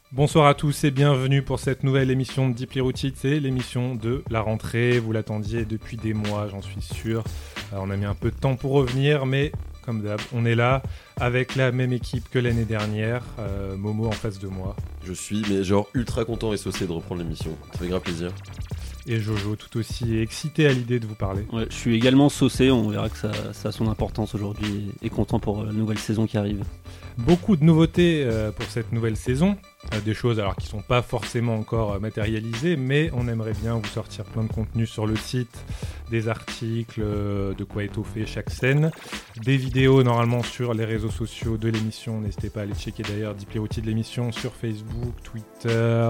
Bonsoir à tous et bienvenue pour cette nouvelle émission de Deeply Rooted. C'est l'émission de la rentrée, vous l'attendiez depuis des mois, j'en suis sûr. On a mis un peu de temps pour revenir, mais comme d'hab, on est là avec la même équipe que l'année dernière. Momo en face de moi. Je suis ultra content et saucé de reprendre l'émission, ça fait grave plaisir. Et Jojo tout aussi excité à l'idée de vous parler. Ouais, je suis également saucé, on verra que ça a son importance aujourd'hui et content pour la nouvelle saison qui arrive. Beaucoup de nouveautés pour cette nouvelle saison, des choses alors qui ne sont pas forcément encore matérialisées, mais on aimerait bien vous sortir plein de contenu sur le site, des articles, de quoi étoffer chaque scène, des vidéos normalement sur les réseaux sociaux de l'émission, n'hésitez pas à aller checker d'ailleurs Deeply Rooted de l'émission sur Facebook, Twitter...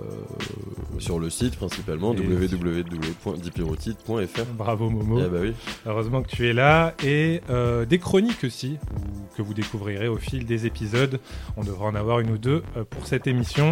Sur le site principalement, www.deeplyrooted.fr. Bravo Momo, Bah oui. Heureusement que tu es là, et des chroniques aussi, que vous découvrirez au fil des épisodes. On devra en avoir une ou deux pour cette émission.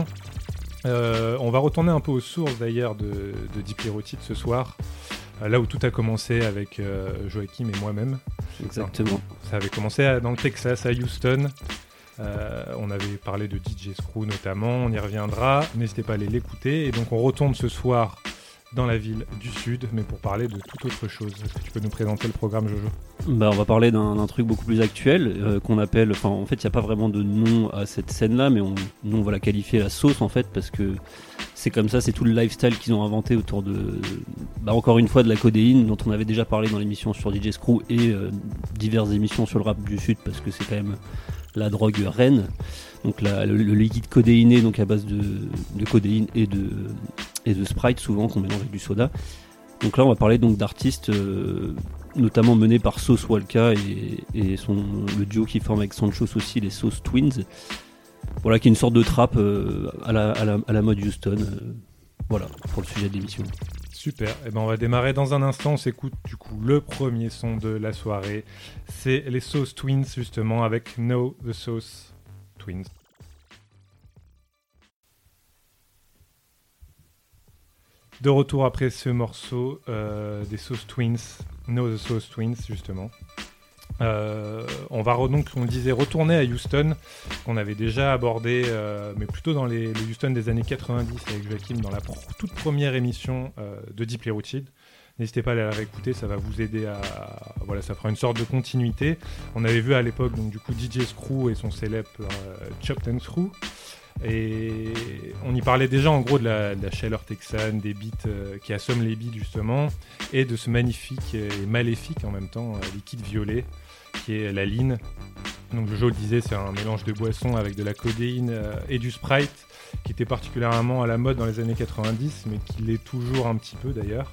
On va retourner un peu aux sources d'ailleurs de Deeply Rooted ce soir, là où tout a commencé avec Joachim et moi-même. Exactement. Ça avait commencé dans le Texas, à Houston. On avait parlé de DJ Screw notamment, on y reviendra, n'hésitez pas à aller l'écouter. Et donc on retourne ce soir dans la ville du Sud, mais pour parler de toute autre chose. Est-ce que tu peux nous présenter le programme, Jojo ? On va parler d'un truc beaucoup plus actuel qu'on appelle, en fait il n'y a pas vraiment de nom à cette scène-là, mais nous on va la qualifier la sauce en fait, parce que c'est comme ça, c'est tout le lifestyle qu'ils ont inventé autour de, encore une fois, de la codéine, dont on avait déjà parlé dans l'émission sur DJ Screw et diverses émissions sur le rap du Sud, parce que c'est quand même la drogue reine. Donc le liquide codéiné, donc à base de codéine et de Sprite souvent qu'on mélange avec du soda. Donc là on va parler donc d'artistes notamment menés par Sauce Walka et le duo qui forme avec Sancho aussi, les Sauce Twins. Voilà, qui est une sorte de trap à la mode Houston. Voilà pour le sujet de l'émission. Super, et on va démarrer dans un instant. On s'écoute du coup le premier son de la soirée. C'est les Sauce Twins justement avec Know the Sauce Twins. De retour après ce morceau des Sauce Twins, Know the Sauce Twins justement. On va donc, on le disait, retourner à Houston, qu'on avait déjà abordé, mais plutôt dans le Houston des années 90 avec Joachim dans la toute première émission de Deeply Rooted. N'hésitez pas à la réécouter, ça va vous aider voilà, ça fera une sorte de continuité. On avait vu à l'époque donc du coup DJ Screw et son célèbre Chopped and Screw. Et on y parlait déjà en gros de la chaleur texane, des beats qui assomment les beats justement, et de ce magnifique et maléfique en même temps liquide violet qui est la lean. Donc Jojo le disait, c'est un mélange de boissons avec de la codéine et du Sprite qui était particulièrement à la mode dans les années 90, mais qui l'est toujours un petit peu d'ailleurs.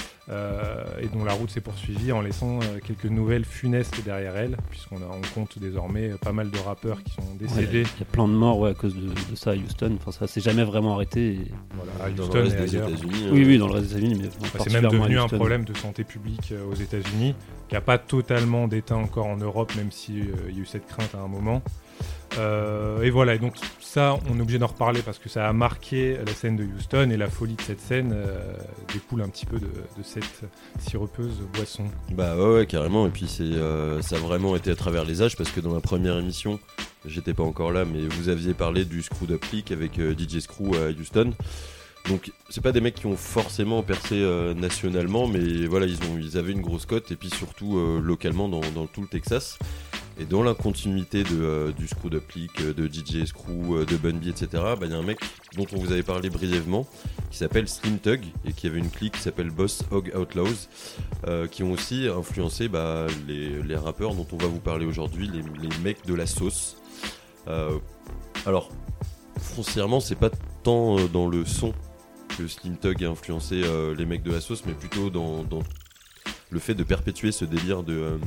Et dont la route s'est poursuivie en laissant quelques nouvelles funestes derrière elle, puisqu'on compte désormais pas mal de rappeurs qui sont décédés. Il y a plein de morts à cause de ça à Houston. Enfin, ça s'est jamais vraiment arrêté. Voilà, à Houston dans le reste et des ailleurs. États-Unis. Oui, dans le reste des États-Unis, mais C'est même devenu un problème de santé publique aux États-Unis, qui n'a pas totalement d'éteint encore en Europe, même s'il y a eu cette crainte à un moment. Et voilà, et donc ça on est obligé d'en reparler parce que ça a marqué la scène de Houston, et la folie de cette scène découle un petit peu de cette siropeuse boisson. Bah ouais, carrément, et puis ça a vraiment été à travers les âges, parce que dans la première émission, j'étais pas encore là, mais vous aviez parlé du Screwed Up Click avec DJ Screw à Houston. Donc c'est pas des mecs qui ont forcément percé nationalement, mais voilà, ils avaient une grosse cote, et puis surtout localement dans tout le Texas. Et dans la continuité du Screwed Up Click, de DJ Screw, de Bun B, etc., il y a un mec dont on vous avait parlé brièvement, qui s'appelle Slim Thug, et qui avait une clique qui s'appelle Boss Hog Outlaws, qui ont aussi influencé les rappeurs dont on va vous parler aujourd'hui, les mecs de la sauce. Alors, foncièrement, c'est pas tant dans le son que Slim Thug a influencé les mecs de la sauce, mais plutôt dans le fait de perpétuer ce délire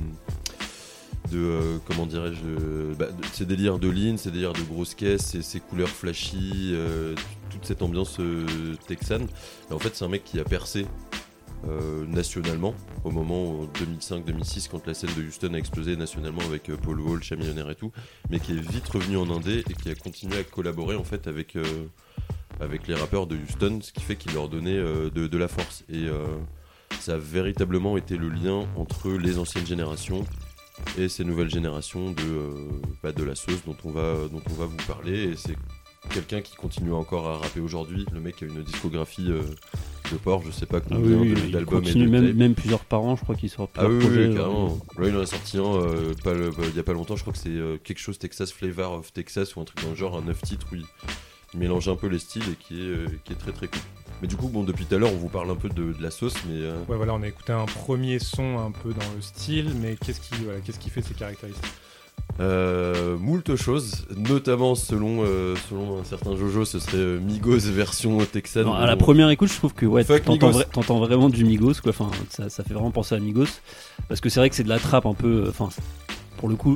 comment dirais-je, ces délires de lean, ces délires de grosses caisses, ces couleurs flashy, toute cette ambiance texane. Et en fait, c'est un mec qui a percé nationalement au moment 2005-2006, quand la scène de Houston a explosé nationalement avec Paul Wall, Chamillionaire et tout, mais qui est vite revenu en indé et qui a continué à collaborer en fait avec les rappeurs de Houston, ce qui fait qu'il leur donnait de la force. Et ça a véritablement été le lien entre les anciennes générations et ces nouvelles générations de la sauce dont on va vous parler. Et c'est quelqu'un qui continue encore à rapper aujourd'hui. Le mec a une discographie de porc, je sais pas Ah combien oui, il d'albums et continue de tapes. même plusieurs par an, je crois qu'il sort Ah plusieurs oui, projets. oui, carrément. Là, il en a sorti un il y a pas longtemps, je crois que c'est quelque chose Texas Flavor of Texas ou un truc dans le genre, un 9 titres où il mélange un peu les styles et qui est très très cool. Mais du coup, bon, depuis tout à l'heure, on vous parle un peu de la sauce, mais Ouais, voilà, on a écouté un premier son un peu dans le style, mais qu'est-ce qui fait ses caractéristiques? moult choses, notamment selon un certain Jojo, ce serait Migos version texane. Non, à la première écoute, je trouve que ouais, Fuck t'entends vraiment du Migos, quoi. Enfin, ça fait vraiment penser à Migos, parce que c'est vrai que c'est de la trappe un peu, enfin, pour le coup,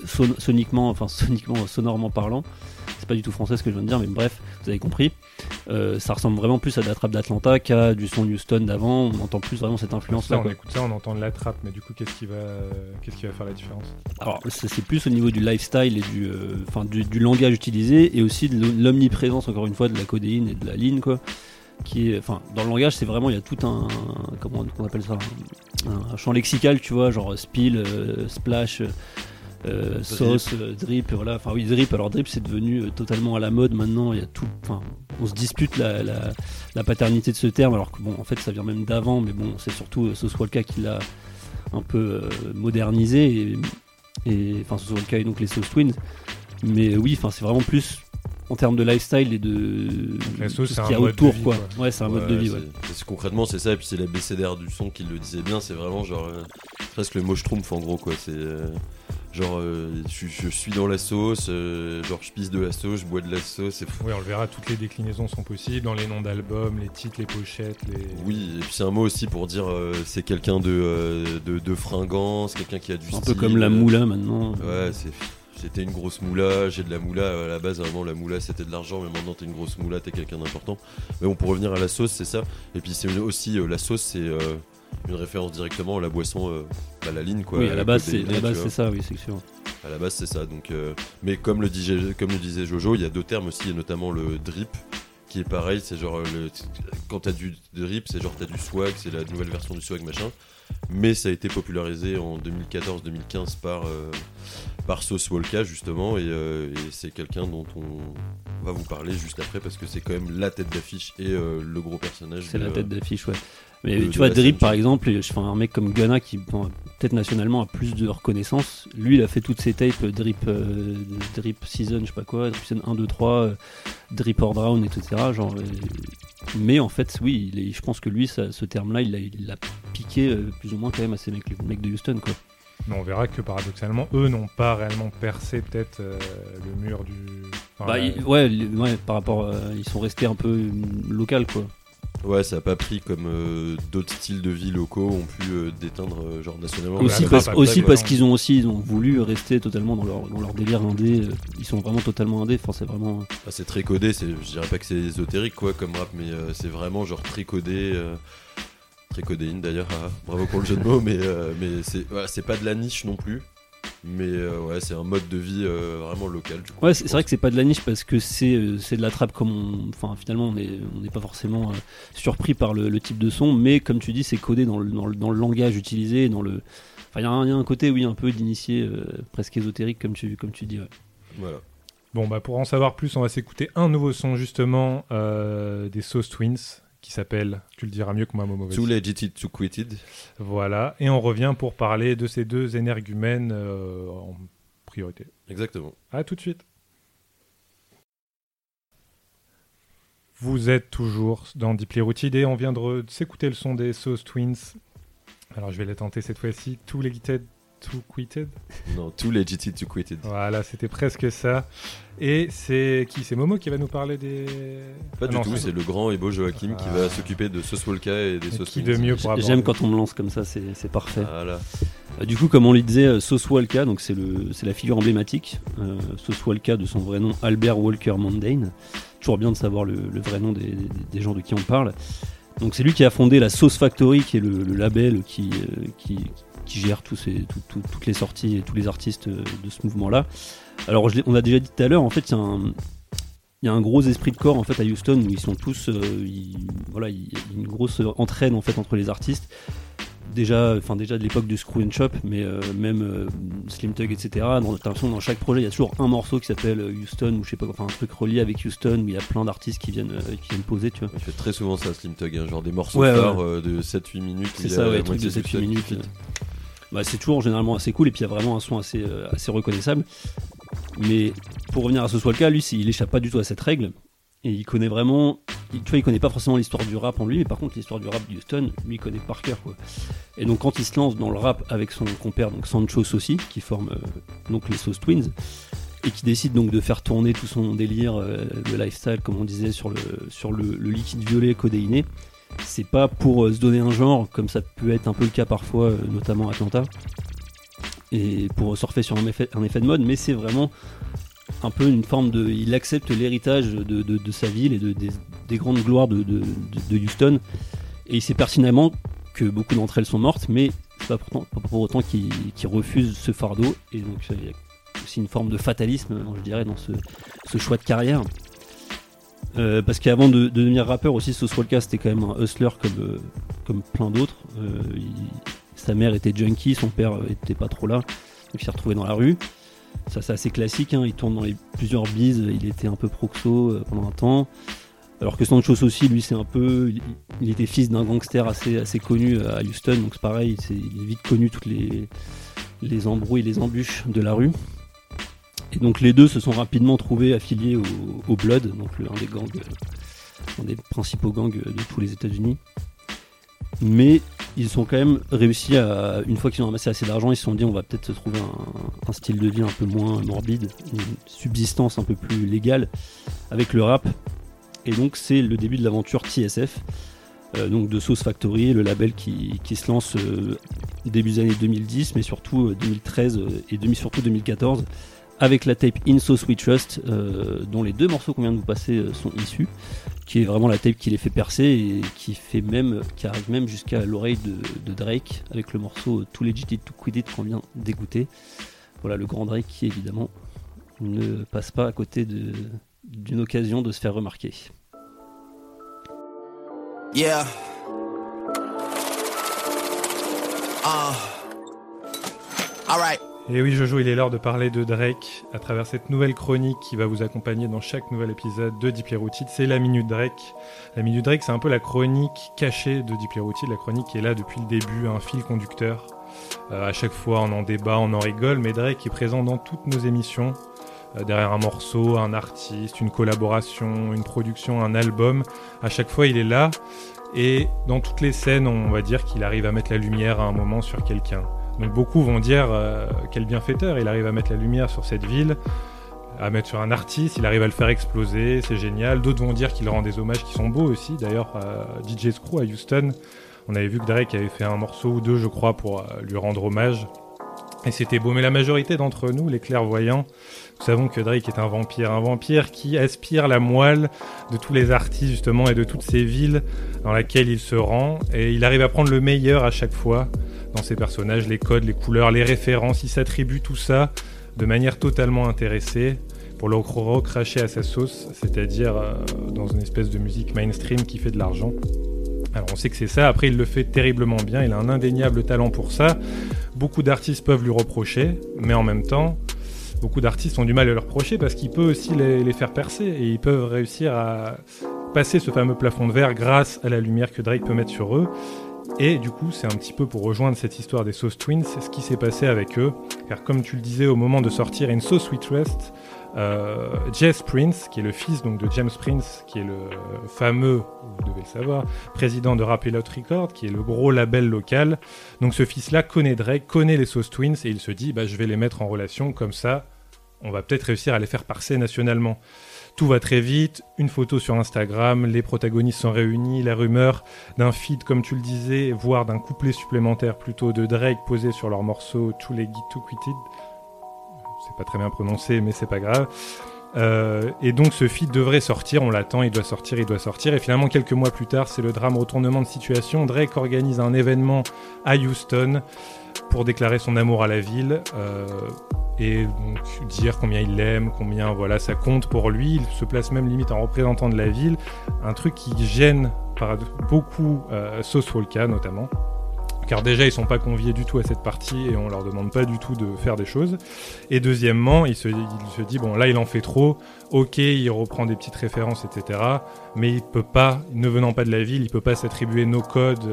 sonorement parlant, c'est pas du tout français ce que je viens de dire, mais bref, vous avez compris. Ça ressemble vraiment plus à de la trappe d'Atlanta qu'à du son Houston d'avant. On entend plus vraiment cette influence-là. On écoute ça, on entend de la trappe, mais du coup, qu'est-ce qui va faire la différence? Alors, c'est plus au niveau du lifestyle et du langage utilisé, et aussi de l'omniprésence, encore une fois, de la codéine et de la ligne, quoi. Qui est, enfin, dans le langage, c'est vraiment, il y a tout un, comment on appelle ça, un champ lexical, tu vois, genre spill, splash. Sauce, drip, voilà. Enfin oui, drip. Alors drip, c'est devenu totalement à la mode maintenant. Il y a tout. Enfin, on se dispute la paternité de ce terme, alors que bon, en fait, ça vient même d'avant. Mais bon, c'est surtout Sauce Walka qui l'a un peu modernisé et enfin Sauce Walka et donc les Sauce Twins. Mais oui, enfin, c'est vraiment plus en termes de lifestyle et de la sauce, tout c'est ce qu'il y a un mode autour, de vie, quoi. quoi. Ouais, c'est un mode de vie. Ouais. Concrètement, c'est ça. Et puis c'est l'abécédaire du son qui le disait bien. C'est vraiment genre presque le mot schtroumpf en gros, quoi. C'est genre je suis dans la sauce, genre je pisse de la sauce, je bois de la sauce. Oui, on le verra, toutes les déclinaisons sont possibles dans les noms d'albums, les titres, les pochettes. Oui, et puis c'est un mot aussi pour dire c'est quelqu'un de fringant, c'est quelqu'un qui a du style. Un peu comme la moula maintenant. Ouais, c'était une grosse moula, j'ai de la moula à la base, vraiment la moula c'était de l'argent, mais maintenant t'es une grosse moula, t'es quelqu'un d'important. Mais bon, pour revenir à la sauce, c'est ça. Et puis c'est aussi la sauce, c'est une référence directement à la boisson, à la ligne, quoi. Oui, à la base c'est ça, oui, c'est sûr. À la base c'est ça, donc mais comme le disait Jojo, il y a deux termes aussi, et notamment le drip, qui est pareil, c'est genre quand t'as du drip, c'est genre t'as du swag, c'est la nouvelle version du swag machin. Mais ça a été popularisé en 2014-2015 par Sauce Walka justement, et c'est quelqu'un dont on va vous parler juste après, parce que c'est quand même la tête d'affiche et le gros personnage. C'est la tête d'affiche, ouais. Mais tu vois, Drip par exemple, un mec comme Gunna qui peut-être nationalement a plus de reconnaissance, lui il a fait toutes ses tapes Drip Season, je sais pas quoi, Drip Season 1, 2, 3, Drip or Drown, etc. Genre, mais en fait, oui, je pense que lui, ce terme-là, il l'a piqué plus ou moins quand même à ces mecs de Houston, quoi. Mais on verra que paradoxalement, eux n'ont pas réellement percé peut-être le mur du. Enfin, ouais, par rapport, ils sont restés un peu local, quoi. Ouais, ça a pas pris comme d'autres styles de vie locaux ont pu déteindre genre nationalement. Aussi parce qu'ils ont voulu rester totalement dans leur délire indé. Ils sont vraiment totalement indé. Enfin, c'est vraiment. Ah, c'est très codé. Je dirais pas que c'est ésotérique quoi comme rap, mais c'est vraiment genre très codé. Très codéine d'ailleurs. Bravo pour le jeu de mots, mais c'est pas de la niche non plus. Mais ouais, c'est un mode de vie vraiment local. Du coup, ouais, c'est vrai que c'est pas de la niche parce que c'est de la trappe comme enfin finalement on n'est pas forcément surpris par le type de son, mais comme tu dis, c'est codé dans le langage utilisé, dans le. Enfin, il y a un côté oui un peu d'initié presque ésotérique comme tu dis. Ouais. Voilà. Bon bah pour en savoir plus, on va s'écouter un nouveau son justement des Sauce Twins, qui s'appelle, tu le diras mieux que moi, Momo. Too Legited to Quitted. Voilà, et on revient pour parler de ces deux énergumènes en priorité. Exactement. À tout de suite. Vous êtes toujours dans Deeply Rooted et on vient de s'écouter le son des Sauce Twins. Alors je vais les tenter cette fois-ci. Too Legited to Quitted. Non, Too Legited to Quitted. Voilà, c'était presque ça. Et c'est qui? C'est Momo qui va nous parler des... Pas du tout, c'est le grand et beau Joachim qui va s'occuper de Sauce Walka et des Sauce Twins. Qui de mieux pour aborder. J'aime quand on me lance comme ça, c'est parfait. Voilà. Du coup, comme on le disait, Sauce Walka, donc c'est la figure emblématique. Sauce Walka, de son vrai nom Albert Walker Mundane. Toujours bien de savoir le vrai nom des gens de qui on parle. Donc c'est lui qui a fondé la Sauce Factory, qui est le label qui gère toutes les sorties et tous les artistes de ce mouvement-là. Alors on a déjà dit tout à l'heure, en fait, il y a un gros esprit de corps en fait à Houston où ils sont tous, il y a une grosse entraide en fait entre les artistes. déjà de l'époque de Screw and Chop, mais même Slim Thug, etc. T'as l'impression que dans chaque projet, il y a toujours un morceau qui s'appelle Houston, ou je sais pas, enfin un truc relié avec Houston, où il y a plein d'artistes qui viennent poser, tu vois. Il fait très souvent ça, Slim Thug, genre des morceaux phares de 7-8 minutes. C'est ça, truc de 7-8 minutes. C'est toujours généralement assez cool, et puis il y a vraiment un son assez reconnaissable. Mais pour revenir à ce soit le cas, lui, il échappe pas du tout à cette règle. Et il connaît vraiment, il connaît pas forcément l'histoire du rap en lui, mais par contre l'histoire du rap d'Houston, lui il connaît par cœur, quoi. Et donc quand il se lance dans le rap avec son compère, donc Sancho Saucy, qui forme donc les Sauce Twins, et qui décide donc de faire tourner tout son délire de lifestyle, comme on disait, sur le liquide violet codéiné, c'est pas pour se donner un genre, comme ça peut être un peu le cas parfois, notamment à Atlanta, et pour surfer sur un effet de mode, mais c'est vraiment un peu une forme de... Il accepte l'héritage de sa ville et des grandes gloires de Houston, et il sait pertinemment que beaucoup d'entre elles sont mortes, mais c'est pas pour autant qu'il refuse ce fardeau, et donc il y a aussi une forme de fatalisme, je dirais, dans ce choix de carrière. Parce qu'avant de devenir rappeur aussi, Sauce Walka c'était quand même un hustler comme plein d'autres. Sa mère était junkie, son père était pas trop là, donc il s'est retrouvé dans la rue. Ça c'est assez classique, hein. Il tourne dans plusieurs bises, il était un peu proxo pendant un temps. Alors que Sancho aussi, lui, il était fils d'un gangster assez connu à Houston, donc c'est pareil, il est vite connu toutes les embrouilles, les embûches de la rue. Et donc les deux se sont rapidement trouvés affiliés au Blood, donc un des principaux gangs de tous les États-Unis. Mais ils ont quand même réussi une fois qu'ils ont amassé assez d'argent, ils se sont dit on va peut-être se trouver un style de vie un peu moins morbide, une subsistance un peu plus légale avec le rap. Et donc c'est le début de l'aventure TSF, donc de Sauce Factory, le label qui se lance début des années 2010, mais surtout 2013 et surtout 2014, avec la tape In Sauce We Trust, dont les deux morceaux qu'on vient de vous passer sont issus, qui est vraiment la tape qui les fait percer et qui arrive même jusqu'à l'oreille de Drake, avec le morceau Too Legit to Quit It qu'on vient d'écouter. Voilà, le grand Drake qui évidemment ne passe pas à côté d'une occasion de se faire remarquer. Yeah. All right. Et oui Jojo, il est l'heure de parler de Drake à travers cette nouvelle chronique qui va vous accompagner dans chaque nouvel épisode de Deeply Rooted. C'est la Minute Drake. La Minute Drake, c'est un peu la chronique cachée de Deeply Rooted, la chronique qui est là depuis le début, un fil conducteur. À chaque fois on en débat, on en rigole, mais Drake est présent dans toutes nos émissions. Derrière un morceau, un artiste, une collaboration, une production, un album, à chaque fois il est là, et dans toutes les scènes on va dire qu'il arrive à mettre la lumière à un moment sur quelqu'un. Donc beaucoup vont dire quel bienfaiteur, il arrive à mettre la lumière sur cette ville, à mettre sur un artiste, il arrive à le faire exploser, c'est génial. D'autres vont dire qu'il rend des hommages qui sont beaux aussi. D'ailleurs, DJ Screw à Houston, on avait vu que Drake avait fait un morceau ou deux, je crois, pour lui rendre hommage. Et c'était beau, mais la majorité d'entre nous, les clairvoyants, nous savons que Drake est un vampire qui aspire la moelle de tous les artistes justement et de toutes ces villes dans lesquelles il se rend, et il arrive à prendre le meilleur à chaque fois dans ses personnages, les codes, les couleurs, les références, il s'attribue tout ça de manière totalement intéressée pour le recracher à sa sauce, c'est-à-dire dans une espèce de musique mainstream qui fait de l'argent. Alors on sait que c'est ça, après il le fait terriblement bien, il a un indéniable talent pour ça. Beaucoup d'artistes peuvent lui reprocher, mais en même temps, beaucoup d'artistes ont du mal à le reprocher parce qu'il peut aussi les faire percer et ils peuvent réussir à passer ce fameux plafond de verre grâce à la lumière que Drake peut mettre sur eux. Et du coup, c'est un petit peu pour rejoindre cette histoire des Sauce Twins, c'est ce qui s'est passé avec eux. Car comme tu le disais, au moment de sortir In Sauce We Trust, Jess Prince, qui est le fils donc de James Prince, qui est le fameux, vous devez le savoir, président de Rap Elot Records, qui est le gros label local. Donc ce fils-là connaît Drake, connaît les Sauce Twins, et il se dit, je vais les mettre en relation, comme ça, on va peut-être réussir à les faire passer nationalement. Tout va très vite, une photo sur Instagram, les protagonistes sont réunis, la rumeur d'un feat, comme tu le disais, voire d'un couplet supplémentaire plutôt de Drake posé sur leur morceau Too Legit to Quit It. C'est pas très bien prononcé, mais c'est pas grave. Et donc ce feat devrait sortir, on l'attend, il doit sortir. Et finalement, quelques mois plus tard, c'est le drame, retournement de situation. Drake organise un événement à Houston pour déclarer son amour à la ville. Et donc dire combien il l'aime, combien ça compte pour lui. Il se place même limite en représentant de la ville, un truc qui gêne par beaucoup Sauce Walka notamment. car déjà ils sont pas conviés du tout à cette partie et on leur demande pas du tout de faire des choses. Et deuxièmement, il se dit bon là il en fait trop, ok il reprend des petites références etc. Mais il peut pas, ne venant pas de la ville, il peut pas s'attribuer nos codes,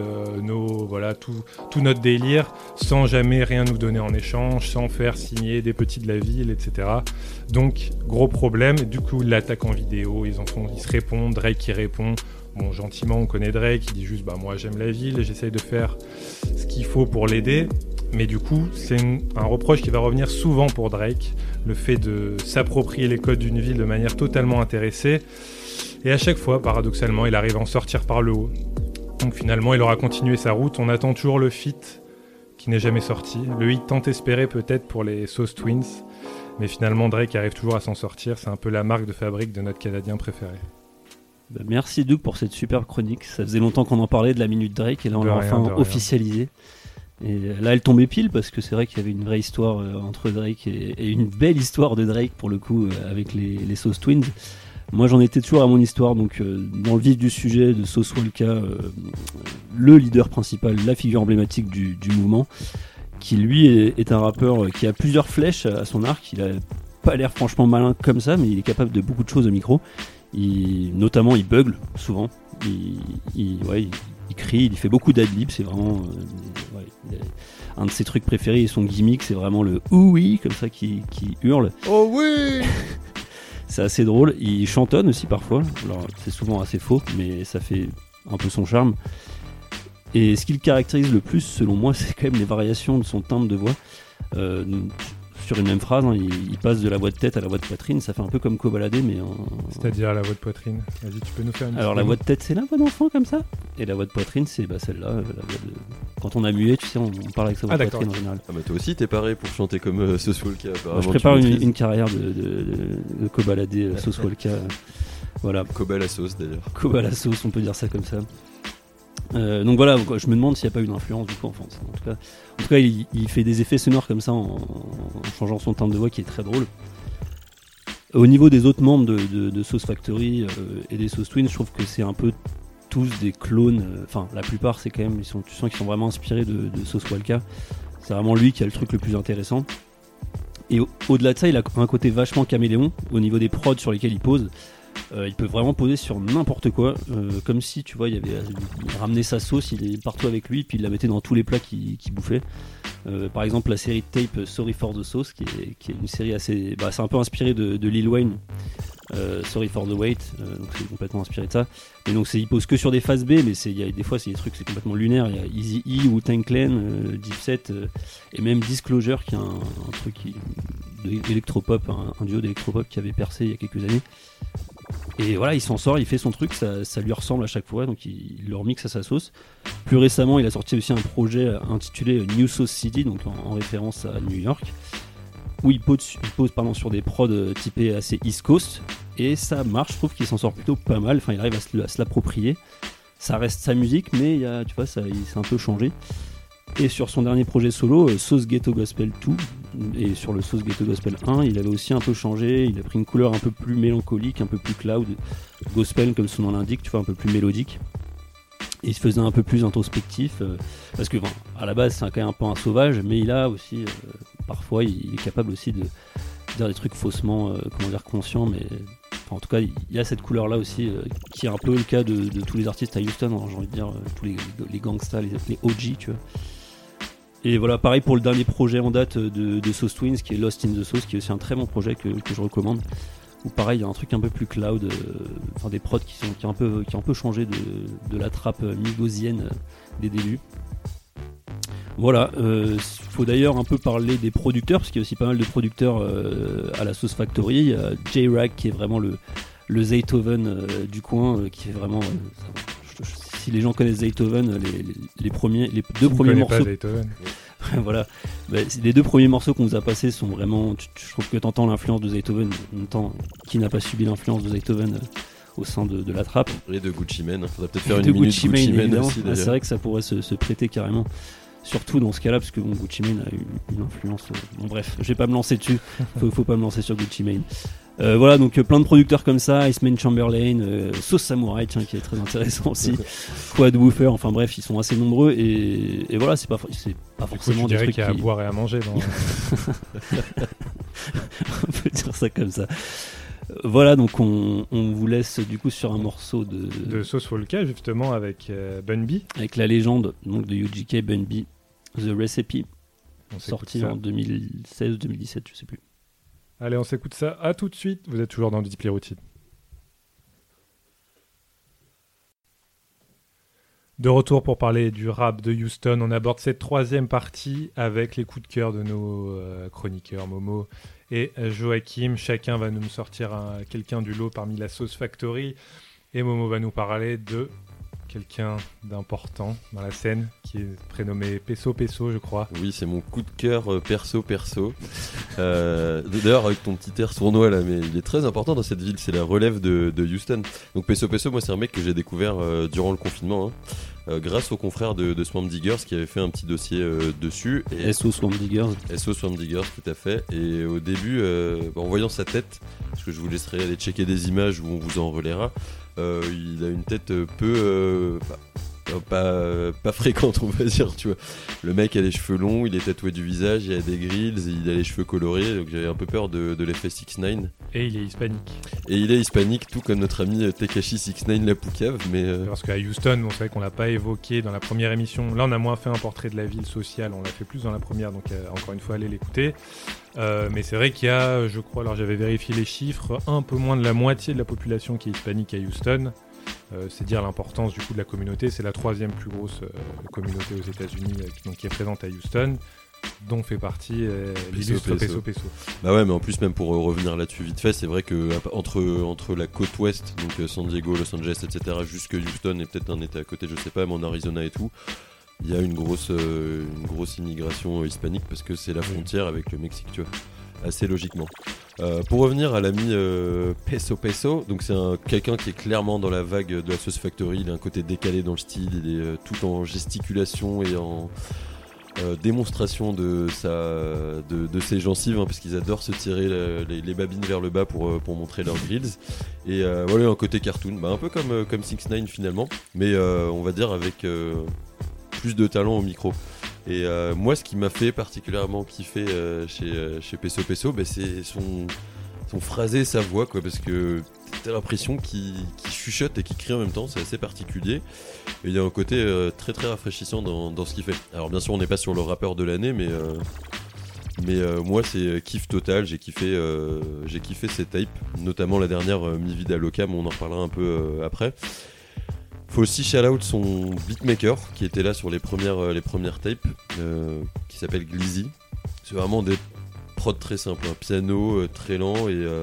tout notre délire sans jamais rien nous donner en échange, sans faire signer des petits de la ville etc. Donc gros problème, du coup il l'attaque en vidéo, ils se répondent, Drake qui répond. Bon, gentiment, on connaît Drake, il dit juste « moi j'aime la ville, j'essaye de faire ce qu'il faut pour l'aider ». Mais du coup, c'est un reproche qui va revenir souvent pour Drake, le fait de s'approprier les codes d'une ville de manière totalement intéressée. Et à chaque fois, paradoxalement, il arrive à en sortir par le haut. Donc finalement, il aura continué sa route. On attend toujours le feat qui n'est jamais sorti. Le hit tant espéré peut-être pour les Sauce Twins. Mais finalement, Drake arrive toujours à s'en sortir. C'est un peu la marque de fabrique de notre Canadien préféré. Merci Doug pour cette superbe chronique. Ça faisait longtemps qu'on en parlait de la minute Drake et là on l'a enfin officialisé. Et là elle tombait pile parce que c'est vrai qu'il y avait une vraie histoire entre Drake et une belle histoire de Drake pour le coup avec les Sauce Twins. Moi j'en étais toujours à mon histoire, donc dans le vif du sujet de Sauce Walka, le leader principal, la figure emblématique du mouvement, qui lui est un rappeur qui a plusieurs flèches à son arc. Il a pas l'air franchement malin comme ça, mais il est capable de beaucoup de choses au micro. Notamment il bugle souvent, il crie, il fait beaucoup d'adlibs, c'est vraiment un de ses trucs préférés et son gimmick c'est vraiment le oui comme ça qui hurle. Oh oui. C'est assez drôle, il chantonne aussi parfois, alors c'est souvent assez faux mais ça fait un peu son charme. Et ce qui le caractérise le plus selon moi c'est quand même les variations de son timbre de voix. Sur une même phrase, il passe de la voix de tête à la voix de poitrine, ça fait un peu comme Kobalade mais C'est-à-dire la voix de poitrine. Vas-y, tu peux nous faire une Alors la voix de tête c'est la voix d'enfant comme ça, et la voix de poitrine c'est celle-là, la voix de... Quand on a muet, tu sais, on parle avec sa voix de poitrine en général. Ah bah toi aussi t'es paré pour chanter comme Sauce Walka apparemment. Je prépare une carrière de Kobalade, Sauce Walka, voilà. Kobal à sauce d'ailleurs. Kobal à sauce, on peut dire ça comme ça. Donc voilà, je me demande s'il n'y a pas eu d'influence du coup en France. En tout cas, il fait des effets sonores comme ça en changeant son timbre de voix qui est très drôle. Au niveau des autres membres de Sauce Factory et des Sauce Twins, je trouve que c'est un peu tous des clones. Enfin, la plupart, c'est quand même, tu sens qu'ils sont vraiment inspirés de Sauce Walka. C'est vraiment lui qui a le truc le plus intéressant. Et au-delà de ça, il a un côté vachement caméléon au niveau des prods sur lesquels il pose. Il peut vraiment poser sur n'importe quoi, comme si tu vois il ramenait sa sauce, il est partout avec lui, puis il la mettait dans tous les plats qu'il bouffait. Par exemple la série de tape Sorry for the Sauce, qui est une série assez, c'est un peu inspiré de Lil Wayne. Sorry for the Wait, donc c'est complètement inspiré de ça. Et donc il pose que sur des phases B, mais des fois c'est des trucs c'est complètement lunaire. Il y a Eazy-E, Wu-Tang Clan, Dipset et même Disclosure qui est un truc d'électropop, un duo d'électropop qui avait percé il y a quelques années. Et voilà, il s'en sort, il fait son truc, ça lui ressemble à chaque fois, donc il le remixe à sa sauce. Plus récemment, il a sorti aussi un projet intitulé New Sauce City, donc en référence à New York, où il pose sur des prods typés assez East Coast, et ça marche, je trouve qu'il s'en sort plutôt pas mal, enfin il arrive à se l'approprier. Ça reste sa musique, mais tu vois, il s'est un peu changé. Et sur son dernier projet solo, Sauce Ghetto Gospel 2, et sur le Sauce Ghetto Gospel 1, il avait aussi un peu changé, il a pris une couleur un peu plus mélancolique, un peu plus cloud, gospel comme son nom l'indique, tu vois, un peu plus mélodique. Et il se faisait un peu plus introspectif, parce que à la base c'est quand même un peu un sauvage, mais il a aussi, parfois il est capable aussi de dire des trucs faussement, conscients, mais en tout cas il y a cette couleur là aussi, qui est un peu le cas de tous les artistes à Houston, j'ai envie de dire, tous les gangsters, les OG, tu vois. Et voilà, pareil pour le dernier projet en date de Sauce Twins, qui est Lost in the Sauce, qui est aussi un très bon projet que je recommande. Où pareil, il y a un truc un peu plus cloud, des prods qui ont un peu changé de la trappe migosienne des débuts. Voilà, faut d'ailleurs un peu parler des producteurs, parce qu'il y a aussi pas mal de producteurs à la Sauce Factory. Il y a J-Rag qui est vraiment le Zaytoven du coin, qui est vraiment... si les gens connaissent Zaytoven, les deux premiers morceaux... Voilà, les deux premiers morceaux qu'on nous a passés sont vraiment... Je trouve que t'entends l'influence de Zaytoven, en même temps, qui n'a pas subi l'influence de Zaytoven au sein de la trappe. Et de Gucci Mane, faudrait peut-être faire une minute Gucci Mane aussi d'ailleurs. C'est vrai que ça pourrait se prêter carrément. Surtout dans ce cas-là, parce que Gucci Mane a une influence... Bon bref, je vais pas me lancer dessus, faut pas me lancer sur Gucci Mane. Voilà, donc plein de producteurs comme ça, Iceman Chamberlain, Sauce Samouraï, tiens, qui est très intéressant aussi, Quad Woofer, enfin bref, ils sont assez nombreux et voilà, c'est pas forcément du coup, des trucs qu'il y a à boire et à manger dans... On peut dire ça comme ça. Voilà, donc on vous laisse du coup sur un morceau de Sauce Walka, justement, avec Bun B. Avec la légende donc, de UGK Bun B, The Recipe, sorti en 2016-2017, je sais plus. Allez, on s'écoute ça. À tout de suite. Vous êtes toujours dans Deeply Routine. De retour pour parler du rap de Houston. On aborde cette troisième partie avec les coups de cœur de nos chroniqueurs Momo et Joachim. Chacun va nous sortir quelqu'un du lot parmi la Sauce Factory. Et Momo va nous parler de quelqu'un d'important dans la scène qui est prénommé Peso Peso, je crois. Oui, c'est mon coup de cœur perso. D'ailleurs, avec ton petit air sournois là, mais il est très important dans cette ville, c'est la relève de Houston. Donc Peso Peso, moi c'est un mec que j'ai découvert durant le confinement, grâce aux confrères de Swamp Diggers qui avaient fait un petit dossier dessus. Et SO Swamp Diggers. SO Swamp Diggers, tout à fait. Et au début, en voyant sa tête, parce que je vous laisserai aller checker des images où on vous en relaiera, il a une tête pas fréquente, on va dire, tu vois. Le mec a les cheveux longs, il est tatoué du visage, il a des grills, il a les cheveux colorés, donc j'avais un peu peur de l'effet 6ix9ine. Et il est hispanique. Et il est hispanique, tout comme notre ami Tekashi 6ix9ine la Poucave, mais... Parce qu'à Houston, on savait qu'on l'a pas évoqué dans la première émission. Là, on a moins fait un portrait de la ville sociale, on l'a fait plus dans la première, donc encore une fois, allez l'écouter. Mais c'est vrai qu'il y a, je crois, alors j'avais vérifié les chiffres, un peu moins de la moitié de la population qui est hispanique à Houston. C'est dire l'importance du coup de la communauté. C'est la troisième plus grosse communauté aux États-Unis donc, qui est présente à Houston, dont fait partie l'illustre Peso Peso. Bah ouais, mais en plus, même pour revenir là-dessus vite fait, c'est vrai que entre la côte ouest, donc San Diego, Los Angeles, etc., jusque Houston et peut-être un état à côté, je sais pas, mais en Arizona et tout, il y a une grosse immigration hispanique parce que c'est la frontière avec le Mexique, tu vois. Assez logiquement. Pour revenir à l'ami Peso Peso, donc c'est quelqu'un qui est clairement dans la vague de la Sauce Factory. Il a un côté décalé dans le style, il est tout en gesticulation et en démonstration de ses gencives, parce qu'ils adorent se tirer les babines vers le bas pour montrer leurs grills. Et voilà, un côté cartoon, un peu comme 6ix9ine finalement, mais on va dire avec plus de talent au micro. Et moi, ce qui m'a fait particulièrement kiffer chez Peso Peso, c'est son phrasé, sa voix, quoi, parce que t'as l'impression qu'il chuchote et qu'il crie en même temps, c'est assez particulier. Et il y a un côté très très rafraîchissant dans ce qu'il fait. Alors bien sûr, on n'est pas sur le rappeur de l'année, mais moi c'est kiff total. J'ai kiffé ses tapes, notamment la dernière Mi Vida Loca, mais on en reparlera un peu après. Faut aussi shout-out son beatmaker qui était là sur les premières tapes, qui s'appelle Glizzy. C'est vraiment des prods très simples, un piano très lent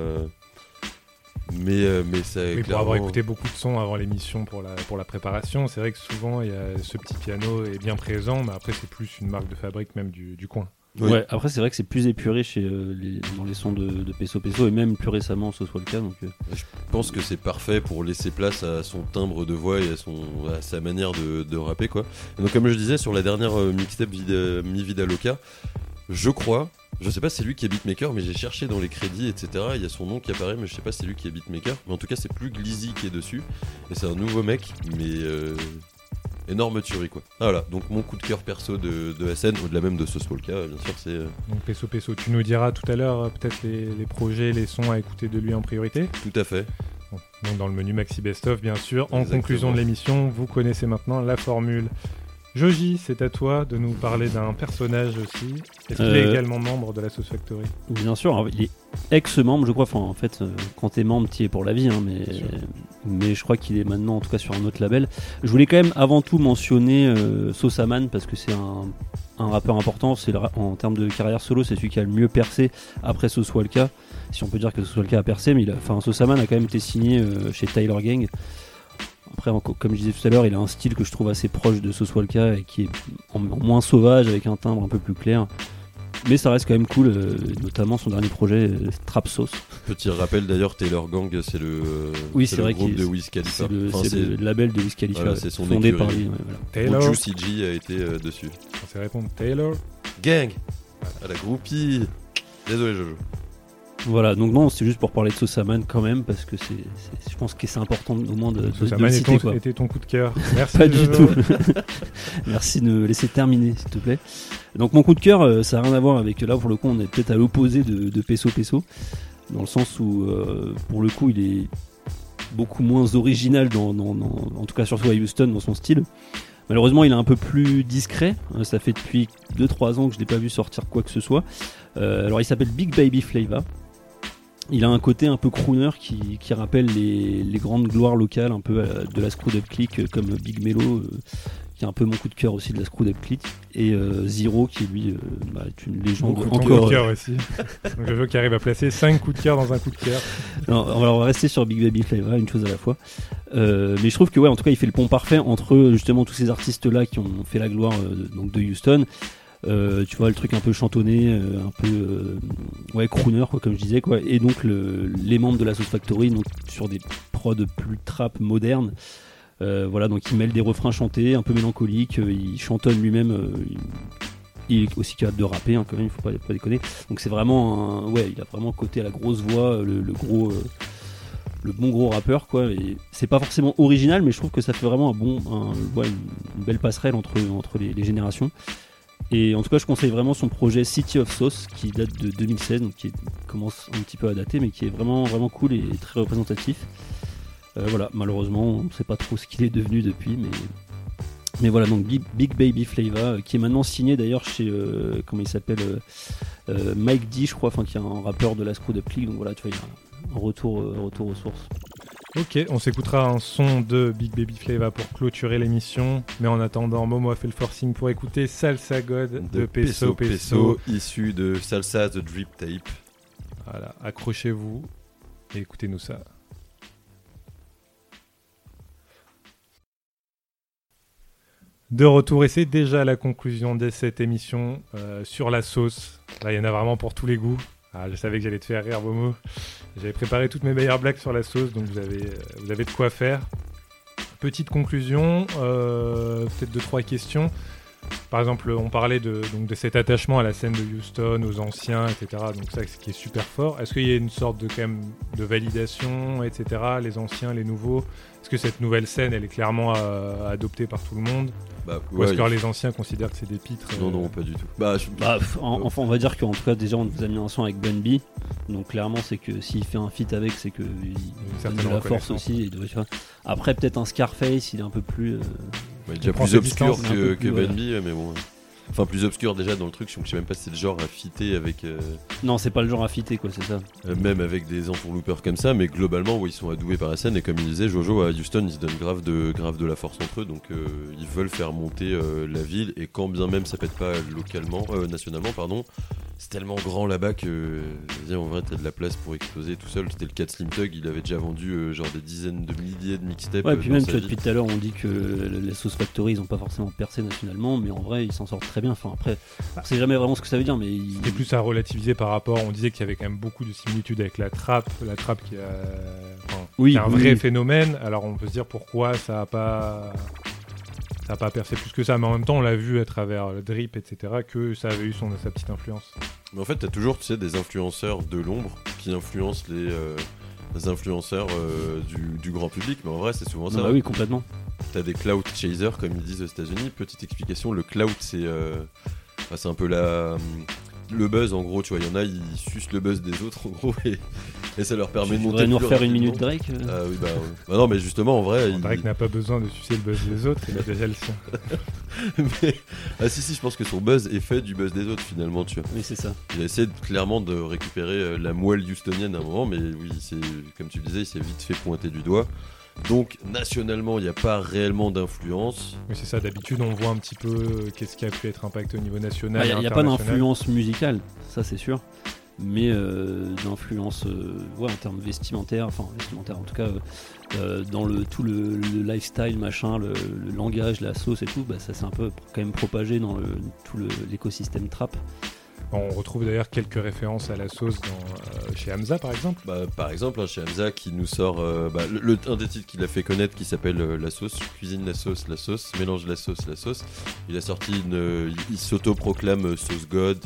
mais ça oui, clairement... Pour avoir écouté beaucoup de sons avant l'émission pour la préparation, c'est vrai que souvent il y a ce petit piano est bien présent, mais après c'est plus une marque de fabrique même du coin. Oui. Ouais, après c'est vrai que c'est plus épuré dans les sons de Peso Peso et même plus récemment ce soit le cas. Donc, Je pense que c'est parfait pour laisser place à son timbre de voix et à sa manière de rapper, quoi. Et donc comme je disais sur la dernière mixtape Mi Vida Loca, je sais pas si c'est lui qui est beatmaker, mais j'ai cherché dans les crédits, etc. Il y a son nom qui apparaît, mais je sais pas si c'est lui qui est beatmaker. Mais en tout cas, c'est plus Glizzy qui est dessus. Et c'est un nouveau mec, mais énorme tuerie, quoi. Ah, voilà, donc mon coup de cœur perso de la scène, au-delà même de Sauce Walka, bien sûr, c'est... Donc Peso Peso, tu nous diras tout à l'heure peut-être les projets, les sons à écouter de lui en priorité. Tout à fait. Bon, donc dans le menu Maxi Best Of, bien sûr. En Exactement. conclusion de l'émission, vous connaissez maintenant la formule. Joji, c'est à toi de nous parler d'un personnage aussi. Est-ce qu'il est également membre de la Sauce Factory ? bien sûr, alors, il est ex-membre, je crois. Enfin, en fait, quand t'es membre, t'y es pour la vie, mais je crois qu'il est maintenant, en tout cas, sur un autre label. Je voulais quand même avant tout mentionner Sosaman parce que c'est un rappeur important. En termes de carrière solo, c'est celui qui a le mieux percé après Sauce Walka. Si on peut dire que Sauce Walka a percé, mais Sosaman a quand même été signé chez Tyler Gang. Après, comme je disais tout à l'heure, il a un style que je trouve assez proche de Sauce Walka et qui est en moins sauvage, avec un timbre un peu plus clair. Mais ça reste quand même cool, notamment son dernier projet, Trap Sauce. Petit rappel d'ailleurs, Taylor Gang, c'est le groupe de Wiz Khalifa. C'est le label de Wiz Khalifa, voilà, c'est son fondé écurie. par lui. Taylor. Juicy G a été dessus. On sait répondre Taylor. Gang à la groupie. Désolé Jojo. Voilà, donc non, c'est juste pour parler de Sosaman quand même, parce que je pense que c'est important au moins de le Sosaman citer, quoi. était ton coup de cœur. Merci. Pas du Jojo. tout. Merci de me laisser terminer, s'il te plaît. Donc mon coup de cœur, ça n'a rien à voir avec, là pour le coup, on est peut-être à l'opposé de Peso Peso, dans le sens où, pour le coup, il est beaucoup moins original, en tout cas surtout à Houston, dans son style. Malheureusement, il est un peu plus discret. Ça fait depuis 2-3 ans que je ne l'ai pas vu sortir quoi que ce soit. Alors, il s'appelle Big Baby Flava. Il a un côté un peu crooner qui rappelle les grandes gloires locales un peu de la Screwed Up Click, comme Big Mello, qui est un peu mon coup de cœur aussi de la Screwed Up Click, et Zero qui lui est une légende Beaucoup de encore. coup de cœur aussi. Donc Jojo qui arrive à placer 5 coups de cœur dans un coup de cœur. Non, on va rester sur Big Baby Flava, une chose à la fois. Mais je trouve que en tout cas, il fait le pont parfait entre justement tous ces artistes-là qui ont fait la gloire donc de Houston. Tu vois, le truc un peu chantonné, un peu crooner, quoi, comme je disais, quoi. Et donc les membres de la Sauce Factory, donc sur des prods plus trap modernes. Voilà, donc il mêle des refrains chantés, un peu mélancoliques, il chantonne lui-même. Il est aussi capable de rapper, quand même, il faut pas déconner. Donc c'est vraiment il a vraiment côté à la grosse voix, le bon gros rappeur, quoi. Et c'est pas forcément original, mais je trouve que ça fait vraiment une belle passerelle entre les générations. Et en tout cas, je conseille vraiment son projet City of Sauce, qui date de 2016, donc qui commence un petit peu à dater, mais qui est vraiment vraiment cool et très représentatif. Voilà, malheureusement, on ne sait pas trop ce qu'il est devenu depuis, mais voilà, donc Big Baby Flava, qui est maintenant signé d'ailleurs chez comment il s'appelle, Mike D, je crois, qui est un rappeur de la Screwed Up Click. Donc voilà, tu vois, il y a un retour aux sources. Ok, on s'écoutera un son de Big Baby Flava pour clôturer l'émission. Mais en attendant, Momo a fait le forcing pour écouter Salsa God de Peso Peso, issu de Salsa The Drip Tape. Voilà, accrochez-vous et écoutez-nous ça. De retour, et c'est déjà la conclusion de cette émission sur la sauce. Là, il y en a vraiment pour tous les goûts. Ah, je savais que j'allais te faire rire, Momo. J'avais préparé toutes mes meilleures blagues sur la sauce, donc vous avez de quoi faire. Petite conclusion, peut-être 2-3 questions. Par exemple, on parlait de cet attachement à la scène de Houston, aux anciens, etc. Donc ça, ce qui est super fort. Est-ce qu'il y a une sorte de, quand même, de validation, etc. Les anciens, les nouveaux. Est-ce que cette nouvelle scène, elle est clairement adoptée par tout le monde? Ou est-ce que les anciens considèrent que c'est des pitres? Non, pas du tout. Enfin, on va dire qu'en tout cas, déjà, on vous a mis un son avec Bun B. Donc, clairement, c'est que s'il fait un feat avec, c'est qu'il donne de la force aussi. Et après, peut-être un Scarface, il est un peu plus. Il est déjà plus obscur que Bun B, mais bon. Enfin, plus obscur déjà dans le truc, je sais même pas si c'est le genre à fitter avec. Non, c'est pas le genre à fitter, quoi, c'est ça. Même avec des entourloupeurs comme ça, mais globalement, ils sont adoués par la scène. Et comme il disait, Jojo, à Houston, ils se donnent grave de la force entre eux, donc ils veulent faire monter la ville. Et quand bien même ça pète pas nationalement, pardon, c'est tellement grand là-bas que, en vrai, t'as de la place pour exploser tout seul. C'était le cas de Slim Thug, il avait déjà vendu genre des dizaines de milliers de mixtapes. Ouais, et puis même, tu vois, depuis tout à l'heure, on dit que les Sauce Factory, ils ont pas forcément percé nationalement, mais en vrai, ils s'en sortent très bien. Enfin, après, on sait jamais vraiment ce que ça veut dire, mais. C'était plus à relativiser par rapport. On disait qu'il y avait quand même beaucoup de similitudes avec la trappe qui est un vrai phénomène. Alors, on peut se dire pourquoi ça a pas percé plus que ça, mais en même temps on l'a vu à travers le drip, etc., que ça avait eu sa petite influence. Mais en fait t'as toujours, des influenceurs de l'ombre qui influencent les influenceurs du grand public, mais en vrai c'est souvent ça. Bah oui, complètement. T'as des clout chasers comme ils disent aux États-Unis. Petite explication, le clout c'est un peu le buzz en gros, tu vois, il y en a, ils sucent le buzz des autres en gros et ça leur permet de monter. Tu voudrais nous refaire une minute Drake Ah oui, bah non, mais justement en vrai. Drake n'a pas besoin de sucer le buzz des autres, il a déjà le sien. Mais, si, je pense que son buzz est fait du buzz des autres finalement, tu vois. Oui, c'est ça. Il a essayé clairement de récupérer la moelle houstonienne à un moment, mais oui, comme tu disais, il s'est vite fait pointer du doigt. Donc nationalement il n'y a pas réellement d'influence. Oui c'est ça, d'habitude on voit un petit peu qu'est-ce qui a pu être impacté au niveau national. Il n'y a pas d'influence musicale, ça c'est sûr. Mais d'influence en termes vestimentaires en tout cas dans tout le lifestyle machin, le langage, la sauce et tout, ça s'est un peu quand même propagé dans tout l'écosystème trap. On retrouve d'ailleurs quelques références à la sauce chez Hamza par exemple. Par exemple, chez Hamza qui nous sort un des titres qu'il a fait connaître qui s'appelle La Sauce, cuisine la sauce, mélange la sauce. Il a sorti il s'auto-proclame Sauce God.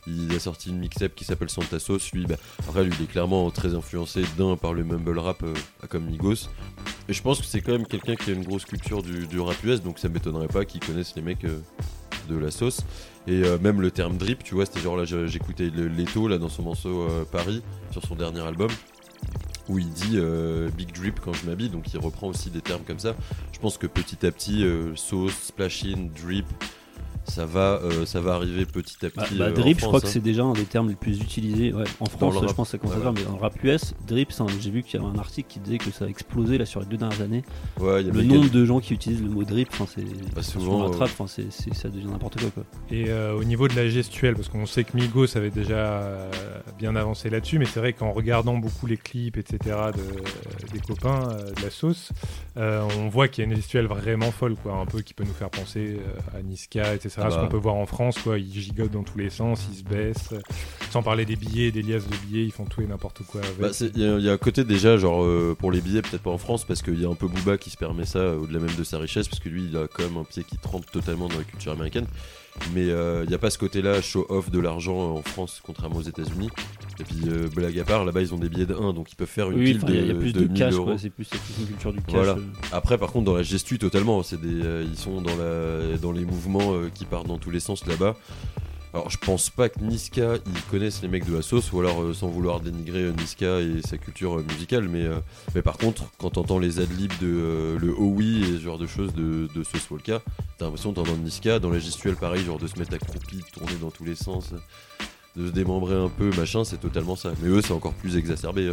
Il a sorti une mixtape qui s'appelle Santa Sauce. Lui, après, lui, il est clairement très influencé par le mumble rap comme Migos. Et je pense que c'est quand même quelqu'un qui a une grosse culture du rap US, donc ça m'étonnerait pas qu'ils connaissent les mecs de la sauce. Et même le terme drip, tu vois, c'était genre là, j'écoutais Leto là dans son morceau Paris sur son dernier album, où il dit Big Drip quand je m'habille, donc il reprend aussi des termes comme ça. Je pense que petit à petit, sauce, splash-in, drip, ça va arriver petit à petit. Drip, en France, je crois que c'est déjà un des termes les plus utilisés en France. Je pense que ça commence à faire, mais dans le rap US, drip, j'ai vu qu'il y avait un article qui disait que ça a explosé là sur les 2 dernières années. Ouais, le nombre de gens qui utilisent le mot drip, c'est souvent la trappe, ça devient n'importe quoi. Et au niveau de la gestuelle, parce qu'on sait que Migos avait déjà bien avancé là-dessus, mais c'est vrai qu'en regardant beaucoup les clips, etc., des copains de la sauce, on voit qu'il y a une gestuelle vraiment folle, quoi, un peu qui peut nous faire penser à Niska, etc. Ce qu'on peut voir en France, quoi, ils gigotent dans tous les sens, ils se baissent, sans parler des billets, des liasses de billets, ils font tout et n'importe quoi avec. Il y a un côté déjà, genre pour les billets, peut-être pas en France, parce qu'il y a un peu Booba qui se permet ça au-delà même de sa richesse, parce que lui, il a quand même un pied qui trempe totalement dans la culture américaine. Mais il n'y a pas ce côté-là, show-off de l'argent en France, contrairement aux États-Unis. Et puis, blague à part, là-bas, ils ont des billets de 1, donc ils peuvent faire une pile y a plus de 1000 cash, euros. quoi, c'est plus une culture du cash. Voilà. Après, par contre, dans la gestu, totalement, ils sont dans les mouvements qui partent dans tous les sens là-bas. Alors, je pense pas que Niska, ils connaissent les mecs de la sauce, ou alors sans vouloir dénigrer Niska et sa culture musicale, mais par contre, quand t'entends les adlibs de le oh oui et ce genre de choses de Sauce Walka, t'as l'impression d'entendre Niska dans la gestuelle, pareil, genre de se mettre accroupi, de tourner dans tous les sens, de se démembrer un peu, machin, c'est totalement ça. Mais eux, c'est encore plus exacerbé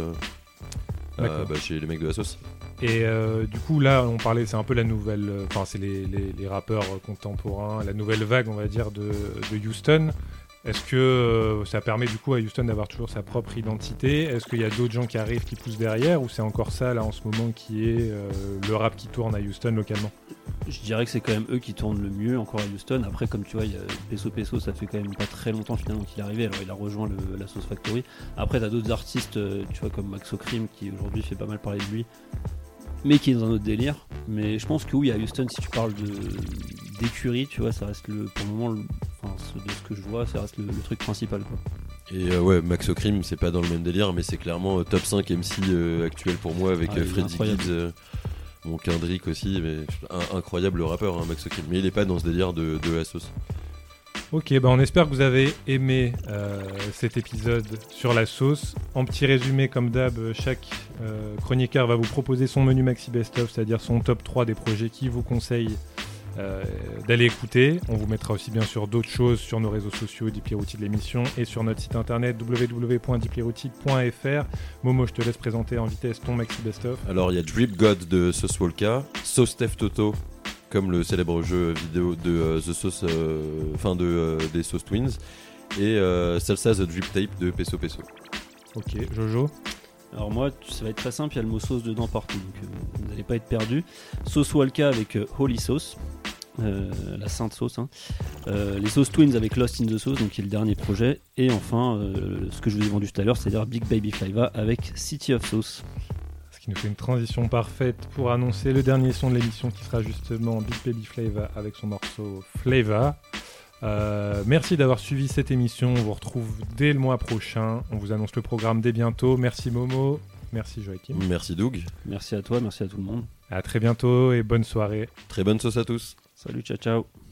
chez les mecs de la sauce. Et du coup, là, on parlait, c'est un peu la nouvelle, c'est les rappeurs contemporains, la nouvelle vague, on va dire, de Houston. Est-ce que ça permet du coup à Houston d'avoir toujours sa propre identité ? Est-ce qu'il y a d'autres gens qui arrivent, qui poussent derrière ? Ou c'est encore ça, là, en ce moment, qui est le rap qui tourne à Houston localement ? Je dirais que c'est quand même eux qui tournent le mieux encore à Houston. Après, comme tu vois, il y a Peso, ça fait quand même pas très longtemps finalement qu'il est arrivé. Alors il a rejoint la Sauce Factory. Après, t'as d'autres artistes, tu vois, comme Maxo Cream, qui aujourd'hui fait pas mal parler de lui, mais qui est dans un autre délire. Mais je pense que oui, à Houston, si tu parles d'écurie, tu vois, ça reste pour le moment, de ce que je vois, ça reste le truc principal, quoi. Et Maxo Cream, c'est pas dans le même délire, mais c'est clairement top 5 MC actuel pour moi, avec Freddie Gibbs, mon Kendrick aussi, mais incroyable rappeur, hein, Maxo Cream. Mais il est pas dans ce délire de la sauce. Ok, on espère que vous avez aimé cet épisode sur la sauce. En petit résumé, comme d'hab, chaque chroniqueur va vous proposer son menu maxi best-of, c'est-à-dire son top 3 des projets qu'il vous conseille d'aller écouter. On vous mettra aussi bien sûr d'autres choses sur nos réseaux sociaux, Diplerouti de l'émission, et sur notre site internet www.diplerouti.fr. Momo, je te laisse présenter en vitesse ton maxi best-of. Alors il y a Drip God de Sauce Walka, Sauce Steph Toto, comme le célèbre jeu vidéo de The Sauce, des Sauce Twins, et Salsa The Drip Tape de Peso. Ok, Jojo. Alors moi, ça va être très simple, il y a le mot sauce dedans partout, donc vous n'allez pas être perdu. Sauce Walka avec Holy Sauce, la sainte sauce, hein. Les Sauce Twins avec Lost in the Sauce, donc qui est le dernier projet, et enfin ce que je vous ai vendu tout à l'heure, c'est-à-dire Big Baby Flava avec City of Sauce. Ce qui nous fait une transition parfaite pour annoncer le dernier son de l'émission, qui sera justement Big Baby Flava avec son morceau Flava. Merci d'avoir suivi cette émission. On vous retrouve dès le mois prochain. On vous annonce le programme dès bientôt. Merci Momo, merci Joachim. Merci Doug. Merci à toi, merci à tout le monde. À très bientôt et bonne soirée. Très bonne sauce à tous. Salut, ciao.